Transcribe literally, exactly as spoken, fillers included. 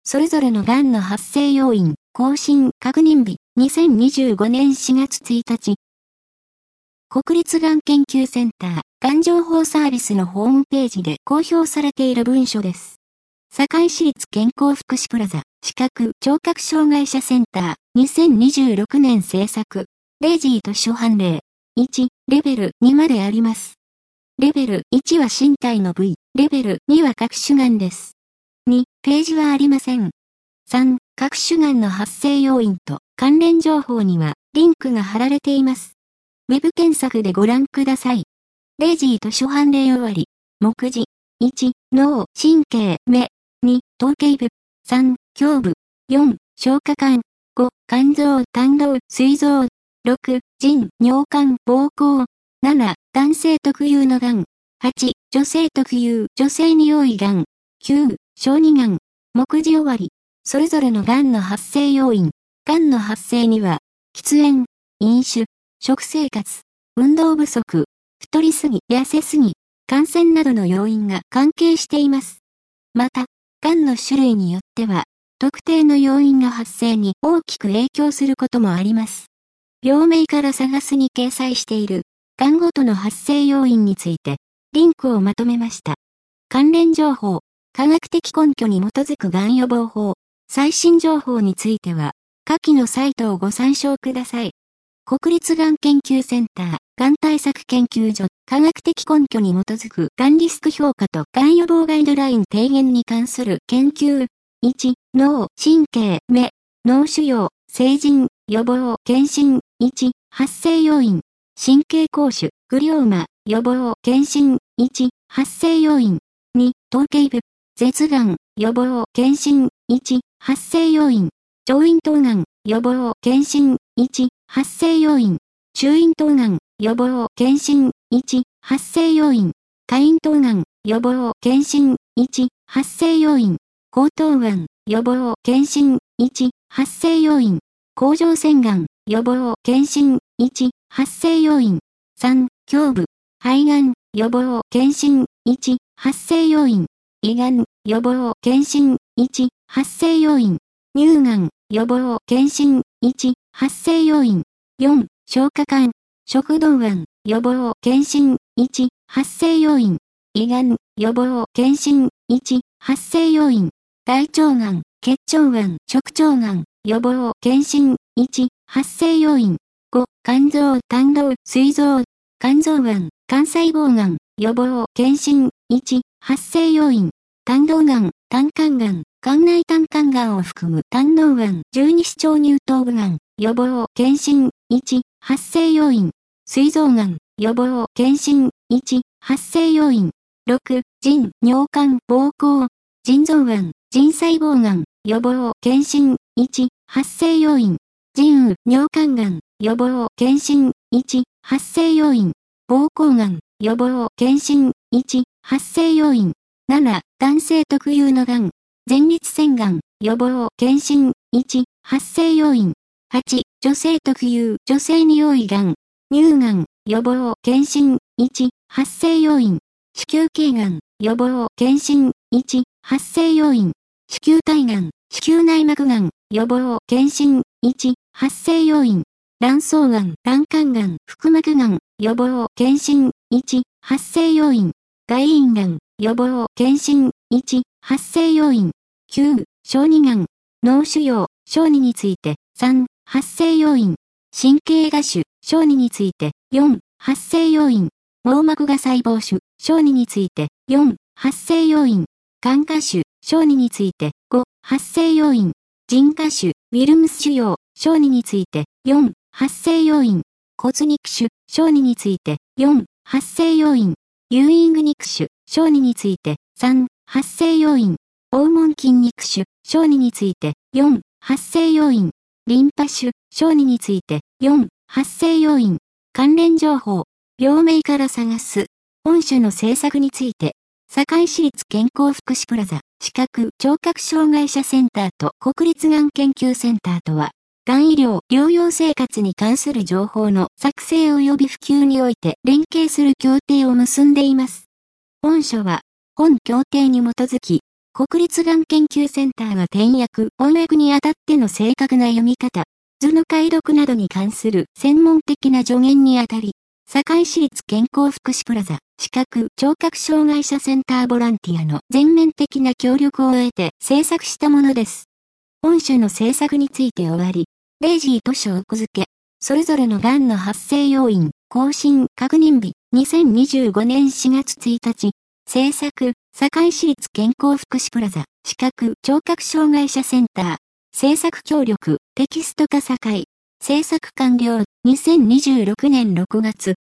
それぞれのがんの発生要因、更新、確認日、にせんにじゅうごねんしがつついたち。国立がん研究センター、がん情報サービスのホームページで公表されている文書です。堺市立健康福祉プラザ、視覚・聴覚障害者センター、にせんにじゅうろくねん制作、レジー図書判例。いち、レベルにまであります。レベルいちは身体の部位、レベルには各種がんです。に、ページはありません。さん、各種がんの発生要因と関連情報にはリンクが貼られています。ウェブ検索でご覧ください。レジー図書判例終わり。目次。いち、脳、神経、目。に、頭頸部。さん、胸部。よん、消化管。ご、肝臓、胆道、膵臓。ろく、腎、尿管、膀胱。なな、男性特有のがん。はち、女性特有、女性に多いがん。きゅう、小児がん。目次終わり。それぞれのがんの発生要因。がんの発生には、喫煙、飲酒、食生活、運動不足、太りすぎ、痩せすぎ、感染などの要因が関係しています。また、がんの種類によっては、特定の要因が発生に大きく影響することもあります。病名から探すに掲載している、がんごとの発生要因について、リンクをまとめました。関連情報、科学的根拠に基づくがん予防法、最新情報については、下記のサイトをご参照ください。国立がん研究センター、がん対策研究所、科学的根拠に基づくがんリスク評価とがん予防ガイドライン提言に関する研究。いち、脳、神経、目、脳腫瘍、成人、予防、検診。いち、発生要因、神経膠腫、グリョーマ、予防、検診。いち、発生要因。に、頭頸部、舌がん、予防、検診。いち、発生要因。上咽頭がん、予防、検診。いち、発生要因。中咽頭がん、予防、検診。いち、発生要因。下咽頭がん、予防、検診。いち、発生要因。喉頭がん、予防、検診。いち、発生要因。甲状腺がん、予防、検診。いち、発生要因。さん、胸部、肺がん、予防、検診。いち、発生要因。胃がん、予防、検診。いち、発生要因。乳がん、予防、検診。いち、発生要因。よん、消化管、食道がん、予防、検診。いち、発生要因。胃がん、予防、検診。いち、発生要因。大腸がん、結腸がん、直腸がん、予防、検診。いち、発生要因。ご、肝臓、胆道、膵臓、肝臓がん、肝細胞がん、予防、検診。いち、発生要因。胆道がん、胆管がん、肝内胆管がんを含む胆のうがん、十二指腸乳頭部がん、予防、検診。いち、発生要因。膵臓がん、予防、検診。いち、発生要因。ろく、腎、尿管、膀胱、腎臓がん、腎細胞がん、予防、検診。いち、発生要因。腎盂、尿管がん、予防、検診。いち、発生要因。膀胱がん、予防、検診。いち、発生要因。なな、男性特有のがん、前立腺がん、予防、検診。いち、発生要因。はち、女性特有、女性に多いがん、乳がん、予防、検診。いち、発生要因。子宮頸がん、予防、検診。いち、発生要因。子宮体がん、子宮内膜がん、予防、検診。いち、発生要因。卵巣がん、卵管がん、腹膜がん、予防、検診。いち、発生要因。外陰がん、予防、検診。いち、発生要因。きゅう、小児がん、脳腫瘍、小児について。さん、発生要因。神経芽腫、小児について。よん、発生要因。網膜芽細胞腫、小児について。よん、発生要因。肝芽腫、小児について。ご、発生要因。腎芽腫、ウィルムス腫瘍、小児について。よん、発生要因。骨肉腫、小児について。よん、発生要因。ユーイング肉腫、小児について。さん、発生要因。黄門筋肉腫、小児について。よん、発生要因。リンパ腫、小児について。よん、発生要因。関連情報、病名から探す。本書の制作について、堺市立健康福祉プラザ、視覚・聴覚障害者センターと国立がん研究センターとは、がん医療・療養生活に関する情報の作成及び普及において連携する協定を結んでいます。本書は、本協定に基づき、 国立がん研究センターが点訳、翻訳にあたっての正確な読み方、図の解読などに関する専門的な助言にあたり、堺市立健康福祉プラザ、視覚・聴覚障害者センターボランティアの全面的な協力を得て制作したものです。本書の制作について終わり、レイジー図書奥付け、それぞれのがんの発生要因、更新、確認日、にせんにじゅうごねんしがつついたち、制作、堺市立健康福祉プラザ、視覚・聴覚障害者センター、制作協力、テキスト化堺、制作完了、にせんにじゅうろくねんろくがつ。